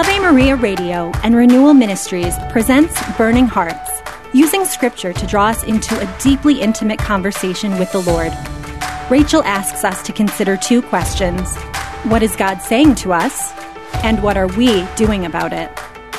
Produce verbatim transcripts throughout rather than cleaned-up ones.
Ave Maria Radio and Renewal Ministries presents Burning Hearts, using scripture to draw us into a deeply intimate conversation with the Lord. Rachel asks us to consider two questions. What is God saying to us? And what are we doing about it?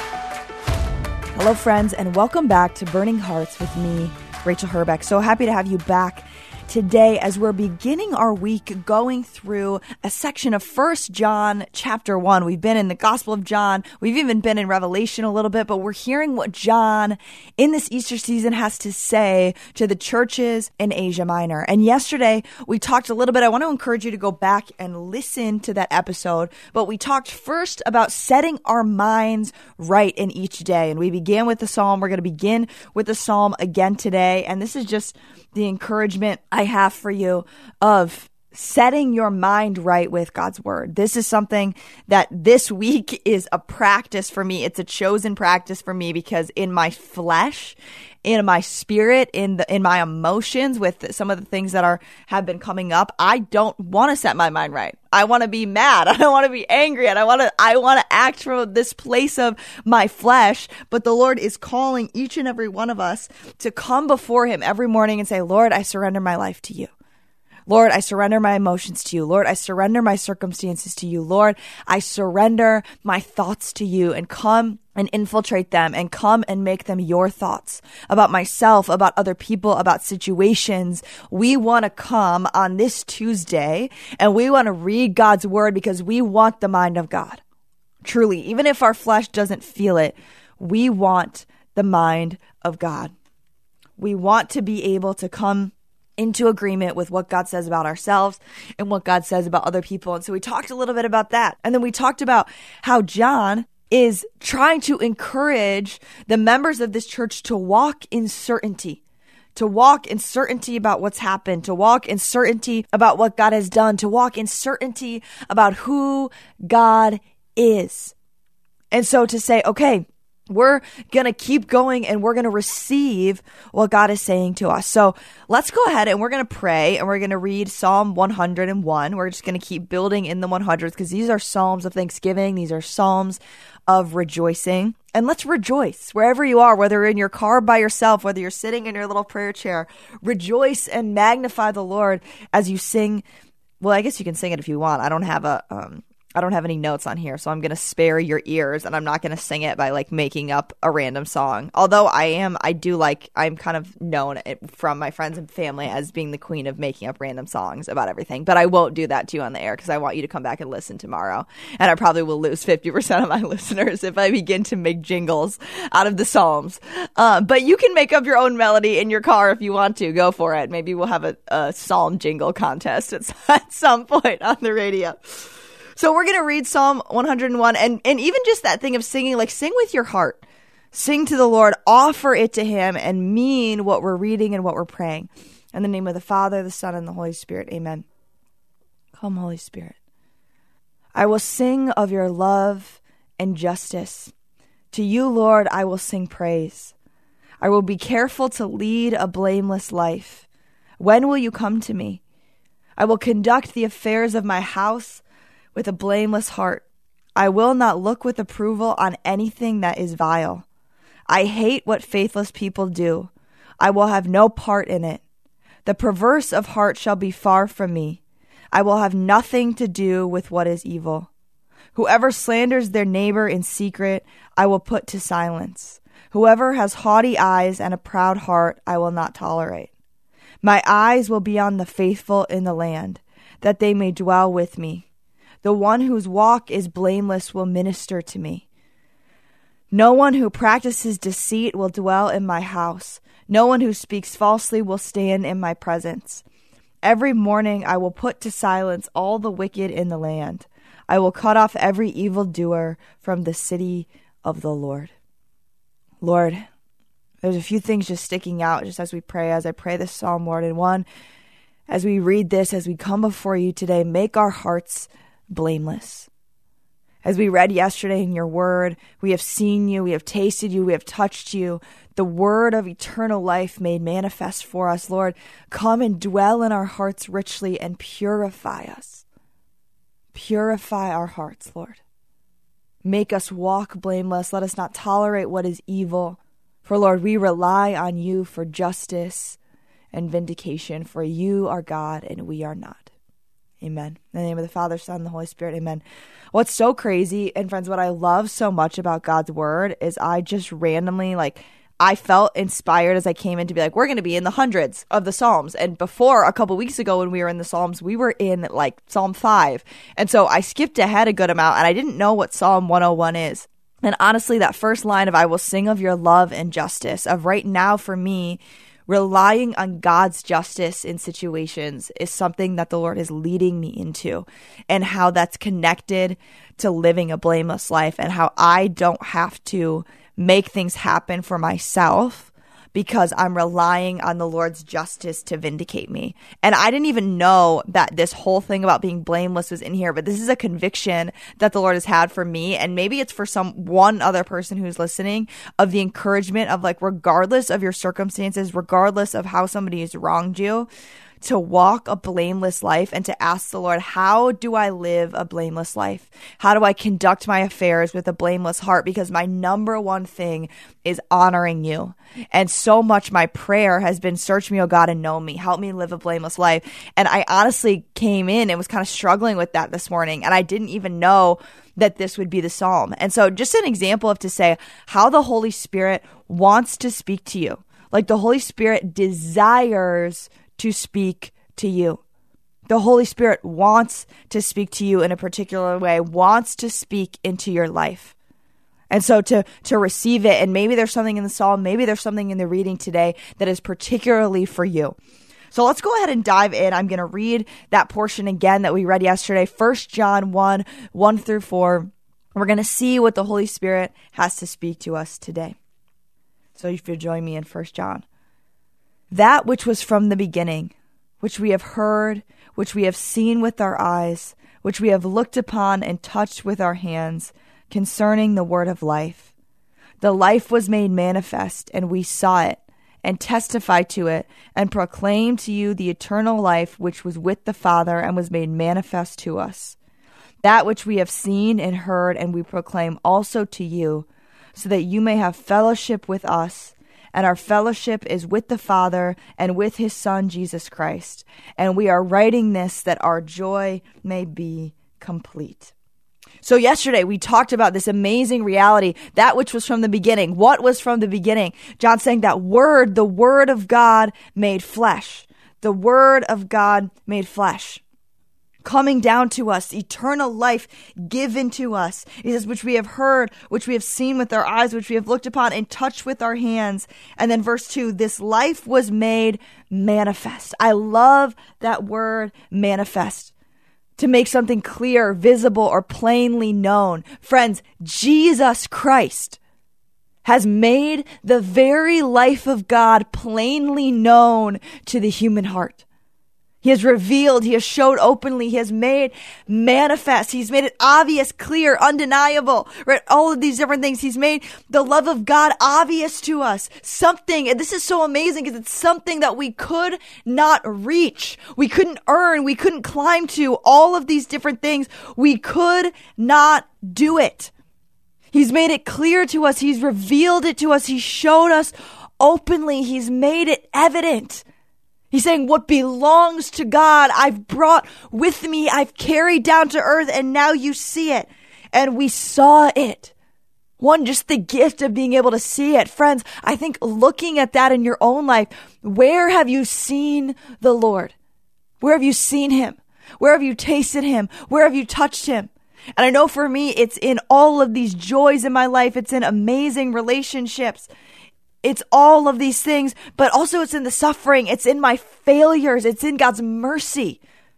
Hello, friends, and welcome back to Burning Hearts with me, Rachel Herbeck. So happy to have you back today as we're beginning our week going through a section of First John chapter one. We've been in the Gospel of John. We've even been in Revelation a little bit, but we're hearing what John in this Easter season has to say to the churches in Asia Minor. And yesterday we talked a little bit. I want to encourage you to go back and listen to that episode, but we talked first about setting our minds right in each day. And we began with the Psalm. We're going to begin with the Psalm again today. And this is just the encouragement I have for you of setting your mind right with God's word. This is something that this week is a practice for me. It's a chosen practice for me because in my flesh, in my spirit, in the in my emotions, with some of the things that are have been coming up, I don't want to set my mind right. I want to be mad. I don't want to be angry. And I want to I want to act from this place of my flesh. But the Lord is calling each and every one of us to come before him every morning and say, Lord, I surrender my life to you. Lord, I surrender my emotions to you. Lord, I surrender my circumstances to you. Lord, I surrender my thoughts to you, and come and infiltrate them and come and make them your thoughts about myself, about other people, about situations. We want to come on this Tuesday and we want to read God's word because we want the mind of God. Truly, even if our flesh doesn't feel it, we want the mind of God. We want to be able to come into agreement with what God says about ourselves and what God says about other people. And so we talked a little bit about that. And then we talked about how John is trying to encourage the members of this church to walk in certainty, to walk in certainty about what's happened, to walk in certainty about what God has done, to walk in certainty about who God is. And so to say, okay, we're going to keep going and we're going to receive what God is saying to us. So let's go ahead and we're going to pray and we're going to read Psalm one hundred one. We're just going to keep building in the one hundreds because these are Psalms of thanksgiving. These are Psalms of rejoicing. And let's rejoice wherever you are, whether you're in your car by yourself, whether you're sitting in your little prayer chair. Rejoice and magnify the Lord as you sing. Well, I guess you can sing it if you want. I don't have a... um. I don't have any notes on here, so I'm going to spare your ears, and I'm not going to sing it by, like, making up a random song. Although I am, I do like, I'm kind of known from my friends and family as being the queen of making up random songs about everything. But I won't do that to you on the air because I want you to come back and listen tomorrow. And I probably will lose fifty percent of my listeners if I begin to make jingles out of the Psalms. Uh, but you can make up your own melody in your car if you want to. Go for it. Maybe we'll have a, a Psalm jingle contest at, at some point on the radio. So we're going to read Psalm one hundred one, and, and even just that thing of singing, like sing with your heart. Sing to the Lord, offer it to him, and mean what we're reading and what we're praying. In the name of the Father, the Son, and the Holy Spirit, amen. Come, Holy Spirit. I will sing of your love and justice. To you, Lord, I will sing praise. I will be careful to lead a blameless life. When will you come to me? I will conduct the affairs of my house with a blameless heart. I will not look with approval on anything that is vile. I hate what faithless people do. I will have no part in it. The perverse of heart shall be far from me. I will have nothing to do with what is evil. Whoever slanders their neighbor in secret, I will put to silence. Whoever has haughty eyes and a proud heart, I will not tolerate. My eyes will be on the faithful in the land, that they may dwell with me. The one whose walk is blameless will minister to me. No one who practices deceit will dwell in my house. No one who speaks falsely will stand in my presence. Every morning I will put to silence all the wicked in the land. I will cut off every evildoer from the city of the Lord. Lord, there's a few things just sticking out just as we pray, as I pray this psalm, Lord. And one, as we read this, as we come before you today, make our hearts blameless. As we read yesterday in your word, we have seen you, we have tasted you, we have touched you. The word of eternal life made manifest for us. Lord, come and dwell in our hearts richly and purify us. Purify our hearts, Lord. Make us walk blameless. Let us not tolerate what is evil. For Lord, we rely on you for justice and vindication, for you are God and we are not. Amen. In the name of the Father, Son, and the Holy Spirit. Amen. What's so crazy, and friends, what I love so much about God's word is I just randomly, like, I felt inspired as I came in to be like, we're going to be in the hundreds of the Psalms. And before, a couple weeks ago when we were in the Psalms, we were in like Psalm five. And so I skipped ahead a good amount and I didn't know what Psalm one oh one is. And honestly, that first line of I will sing of your love and justice, of right now for me, relying on God's justice in situations is something that the Lord is leading me into, and how that's connected to living a blameless life, and how I don't have to make things happen for myself because I'm relying on the Lord's justice to vindicate me. And I didn't even know that this whole thing about being blameless was in here, but this is a conviction that the Lord has had for me. And maybe it's for some one other person who's listening, of the encouragement of like, regardless of your circumstances, regardless of how somebody has wronged you, to walk a blameless life and to ask the Lord, how do I live a blameless life? How do I conduct my affairs with a blameless heart? Because my number one thing is honoring you. And so much my prayer has been, search me, O God, and know me. Help me live a blameless life. And I honestly came in and was kind of struggling with that this morning. And I didn't even know that this would be the psalm. And so just an example of to say how the Holy Spirit wants to speak to you. Like the Holy Spirit desires to speak to you. The Holy Spirit wants to speak to you in a particular way, wants to speak into your life. And so to, to receive it, and maybe there's something in the psalm, maybe there's something in the reading today that is particularly for you. So let's go ahead and dive in. I'm going to read that portion again that we read yesterday, First John one, one through four. We're going to see what the Holy Spirit has to speak to us today. So you should join me in First John. That which was from the beginning, which we have heard, which we have seen with our eyes, which we have looked upon and touched with our hands, concerning the word of life. The life was made manifest, and we saw it, and testified to it, and proclaimed to you the eternal life which was with the Father and was made manifest to us. That which we have seen and heard, and we proclaim also to you, so that you may have fellowship with us. And our fellowship is with the Father and with his Son, Jesus Christ. And we are writing this that our joy may be complete. So yesterday we talked about this amazing reality, that which was from the beginning. What was from the beginning? John's saying that word, the word of God made flesh. The word of God made flesh. Coming down to us, eternal life given to us. He says, which we have heard, which we have seen with our eyes, which we have looked upon and touched with our hands. And then verse two, this life was made manifest. I love that word manifest. To make something clear, visible, or plainly known. Friends, Jesus Christ has made the very life of God plainly known to the human heart. He has revealed, he has showed openly, he has made manifest, he's made it obvious, clear, undeniable, right? All of these different things. He's made the love of God obvious to us. Something, and this is so amazing because it's something that we could not reach. We couldn't earn, we couldn't climb to, all of these different things. We could not do it. He's made it clear to us, he's revealed it to us, he showed us openly, he's made it evident. He's saying what belongs to God, I've brought with me, I've carried down to earth, and now you see it. And we saw it. One, just the gift of being able to see it. Friends, I think looking at that in your own life, where have you seen the Lord? Where have you seen him? Where have you tasted him? Where have you touched him? And I know for me, it's in all of these joys in my life. It's in amazing relationships. It's all of these things, but also it's in the suffering. It's in my failures. It's in God's mercy.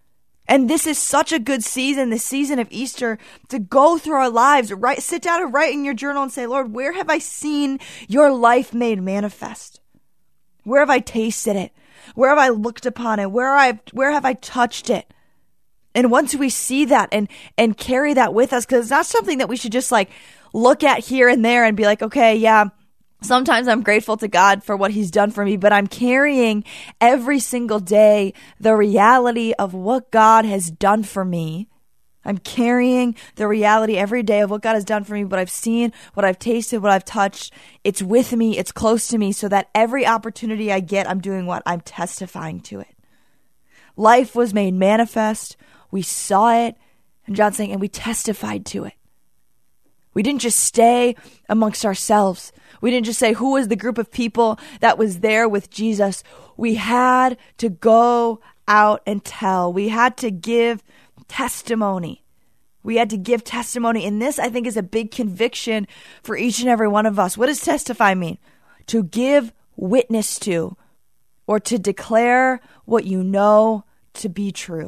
And this is such a good season, the season of Easter, to go through our lives, write, sit down and write in your journal and say, Lord, where have I seen your life made manifest? Where have I tasted it? Where have I looked upon it? Where I where have I touched it? And once we see that and and carry that with us, because it's not something that we should just like look at here and there and be like, okay, yeah, sometimes I'm grateful to God for what he's done for me, but I'm carrying every single day the reality of what God has done for me. I'm carrying the reality every day of what God has done for me, what I've seen, what I've tasted, what I've touched. It's with me. It's close to me so that every opportunity I get, I'm doing what? I'm testifying to it. Life was made manifest. We saw it. And John's saying, and we testified to it. We didn't just stay amongst ourselves. We didn't just say who was the group of people that was there with Jesus. We had to go out and tell. We had to give testimony. We had to give testimony. And this, I think, is a big conviction for each and every one of us. What does testify mean? To give witness to, or to declare what you know to be true.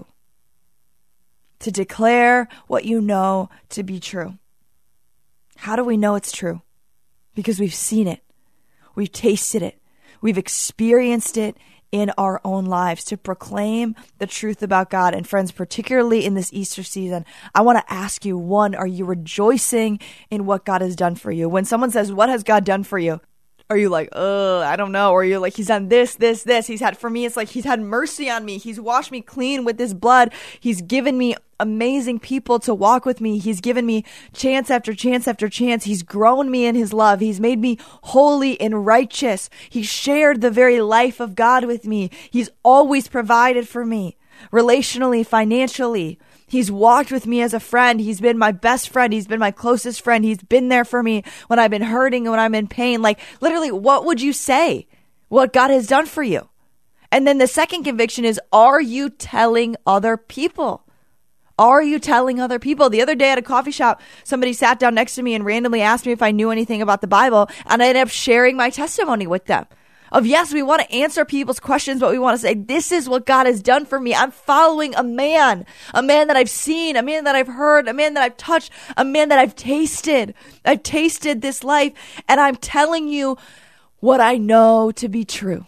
To declare what you know to be true. How do we know it's true? Because we've seen it. We've tasted it. We've experienced it in our own lives, to proclaim the truth about God. And friends, particularly in this Easter season, I want to ask you, one, are you rejoicing in what God has done for you? When someone says, what has God done for you? Are you like, oh, I don't know? Or you're like, he's done this, this, this. He's had, for me, it's like, he's had mercy on me. He's washed me clean with his blood. He's given me amazing people to walk with me. He's given me chance after chance after chance. He's grown me in his love. He's made me holy and righteous. He shared the very life of God with me. He's always provided for me, relationally, financially. He's walked with me as a friend. He's been my best friend. He's been my closest friend. He's been there for me when I've been hurting and when I'm in pain. Like, literally, what would you say what God has done for you? And then the second conviction is, are you telling other people? Are you telling other people? The other day at a coffee shop, somebody sat down next to me and randomly asked me if I knew anything about the Bible. And I ended up sharing my testimony with them. Of yes, we want to answer people's questions, but we want to say, this is what God has done for me. I'm following a man, a man that I've seen, a man that I've heard, a man that I've touched, a man that I've tasted. I've tasted this life, and I'm telling you what I know to be true.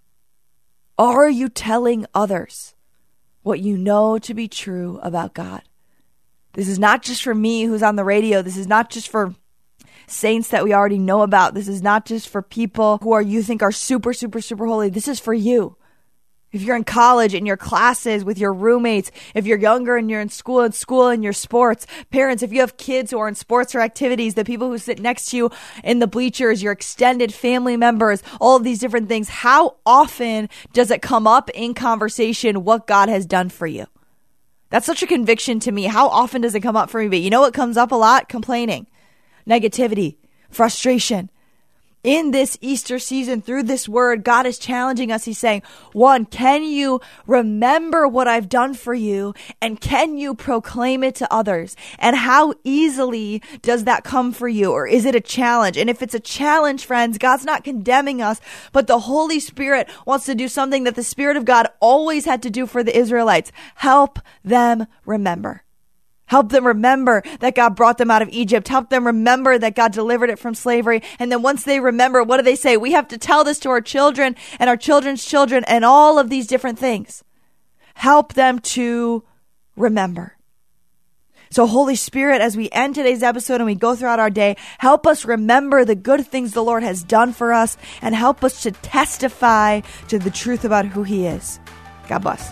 Are you telling others what you know to be true about God? This is not just for me who's on the radio. This is not just for saints that we already know about. This is not just for people who are you think are super, super, super holy. This is for you. If you're in college, in your classes, with your roommates, if you're younger and you're in school, in school, in your sports, parents, if you have kids who are in sports or activities, the people who sit next to you in the bleachers, your extended family members, all of these different things, how often does it come up in conversation what God has done for you? That's such a conviction to me. How often does it come up for me? But you know what comes up a lot? Complaining. Negativity, frustration. In this Easter season, through this word, God is challenging us. He's saying, one, can you remember what I've done for you? And can you proclaim it to others? And how easily does that come for you? Or is it a challenge? And if it's a challenge, friends, God's not condemning us, but the Holy Spirit wants to do something that the Spirit of God always had to do for the Israelites. Help them remember. Help them remember that God brought them out of Egypt. Help them remember that God delivered it from slavery. And then once they remember, what do they say? We have to tell this to our children and our children's children and all of these different things. Help them to remember. So Holy Spirit, as we end today's episode and we go throughout our day, help us remember the good things the Lord has done for us and help us to testify to the truth about who He is. God bless.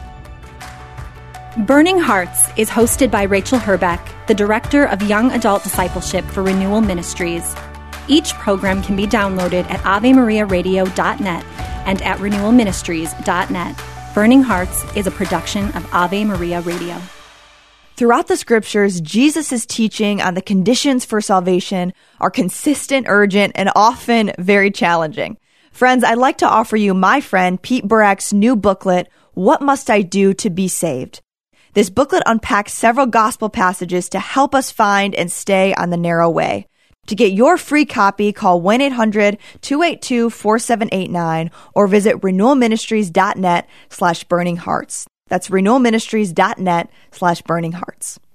Burning Hearts is hosted by Rachel Herbeck, the Director of Young Adult Discipleship for Renewal Ministries. Each program can be downloaded at ave maria radio dot net and at renewal ministries dot net. Burning Hearts is a production of Ave Maria Radio. Throughout the scriptures, Jesus' teaching on the conditions for salvation are consistent, urgent, and often very challenging. Friends, I'd like to offer you my friend Pete Burak's new booklet, What Must I Do to Be Saved? This booklet unpacks several gospel passages to help us find and stay on the narrow way. To get your free copy, call one eight hundred two eight two four seven eight nine or visit renewal ministries dot net slash burning hearts. That's renewal ministries dot net slash burning hearts.